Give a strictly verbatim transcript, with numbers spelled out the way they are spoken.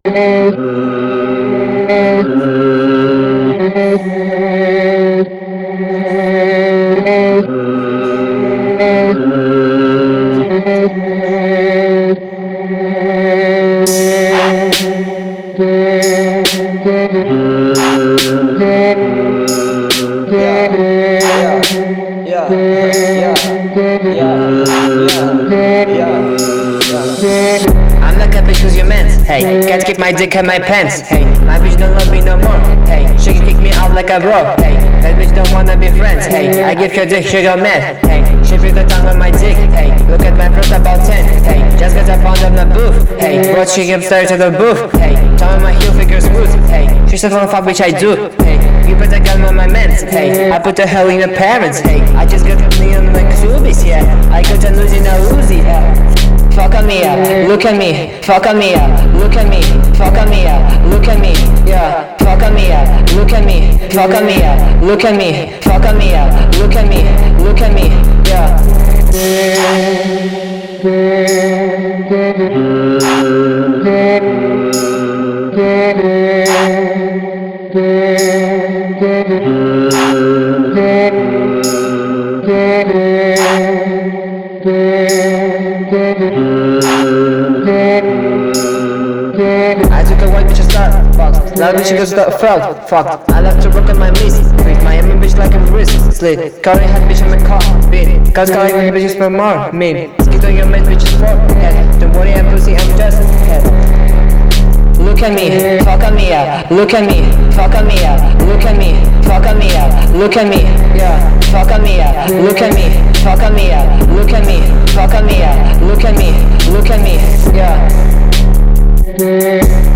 Yeah, yeah, yeah, yeah, yeah. I'm like a bitch who's your man. Hey, can't kick my dick in my pants. Hey, my bitch don't love me no more. Hey, she can kick me out like a bro. Hey, that bitch don't wanna be friends. Hey, I give her dick, she go mad. Hey, she break the tongue on my dick. Hey, look at my first about ten. Hey, just cause I found on the booth. Hey, brought she upstairs to the booth. Hey, tell me my heel figure smooth. Hey, she said wanna fuck bitch I do. Hey, you put that gun on my mans. Hey, I put the hell in the parents. Hey, I just got me on my Xubis, yeah. I got a Uzi na Uzi, yeah. Fuck on me, yeah. Look at me, fuck on me, yeah. Look at me, fuck on me, yeah. Look at me, yeah. Fuck on me, yeah. Look at me, fuck on me, yeah. Look at me, fuck on me, yeah. Look at me, look at me, yeah. I took a white bitch to start, fucked. Now bitch goes to fraud, fucked. I love to work on my miss. Treat my Miami bitch like a wrist. Slit. Carry head bitch in my car, beat. Cause calling my bitches for more, mean. Skid on your mate bitches for head. Don't worry, I'm pussy, I'm just head. Look at me, fuck on me, yeah. Look at me, fuck on me, yeah. Look at me, fuck on me, yeah. Look at me, yeah. Fuck on me, yeah. Look at me, fuck on me, yeah. Look at me, fuck on me, yeah. Look at me, look at me, yeah.